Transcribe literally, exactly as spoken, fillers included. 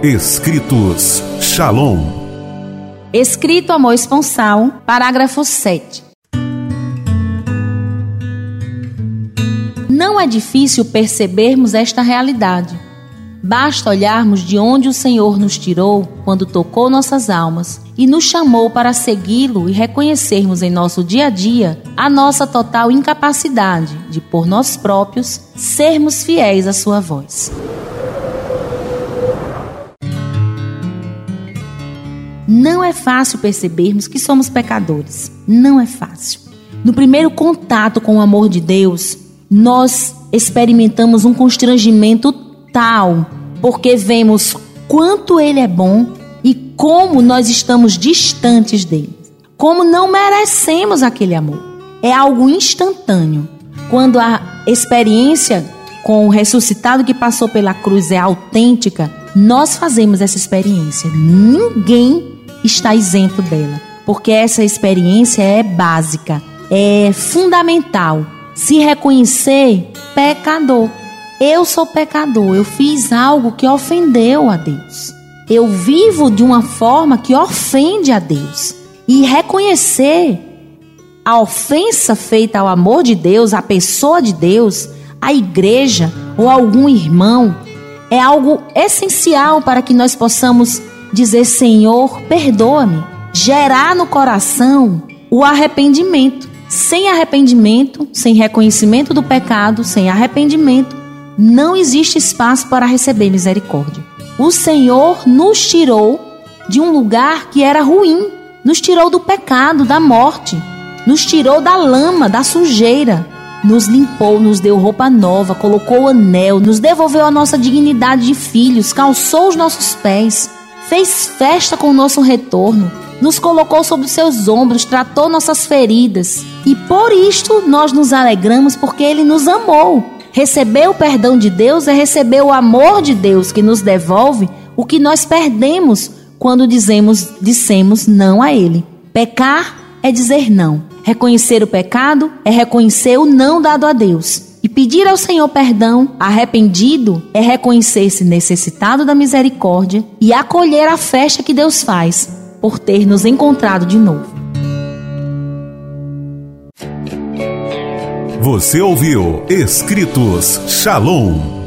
Escritos Shalom. Escrito Amor Esponsal, parágrafo sete. Não é difícil percebermos esta realidade. Basta olharmos de onde o Senhor nos tirou quando tocou nossas almas e nos chamou para segui-lo e reconhecermos em nosso dia a dia a nossa total incapacidade de, por nós próprios, sermos fiéis à sua voz. Não é fácil percebermos que somos pecadores. Não é fácil. No primeiro contato com o amor de Deus, nós experimentamos um constrangimento tal, porque vemos quanto Ele é bom e como nós estamos distantes dele. Como não merecemos aquele amor. É algo instantâneo. Quando a experiência com o ressuscitado que passou pela cruz é autêntica, nós fazemos essa experiência. Ninguém está isento dela, porque essa experiência é básica, é fundamental. Se reconhecer pecador. Eu sou pecador, eu fiz algo que ofendeu a Deus. Eu vivo de uma forma que ofende a Deus. E reconhecer a ofensa feita ao amor de Deus, à pessoa de Deus, à igreja ou a algum irmão, é algo essencial para que nós possamos dizer: Senhor, perdoa-me. Gerar no coração o arrependimento. Sem arrependimento, sem reconhecimento do pecado, sem arrependimento, não existe espaço para receber misericórdia. O Senhor nos tirou de um lugar que era ruim, nos tirou do pecado, da morte, nos tirou da lama, da sujeira, nos limpou, nos deu roupa nova, colocou o anel, nos devolveu a nossa dignidade de filhos, calçou os nossos pés, fez festa com o nosso retorno, nos colocou sobre os seus ombros, tratou nossas feridas. E por isto nós nos alegramos, porque Ele nos amou. Receber o perdão de Deus é receber o amor de Deus, que nos devolve o que nós perdemos quando dizemos, dissemos não a Ele. Pecar é dizer não. Reconhecer o pecado é reconhecer o não dado a Deus. E pedir ao Senhor perdão, arrependido, é reconhecer-se necessitado da misericórdia e acolher a festa que Deus faz por ter nos encontrado de novo. Você ouviu Escritos Shalom.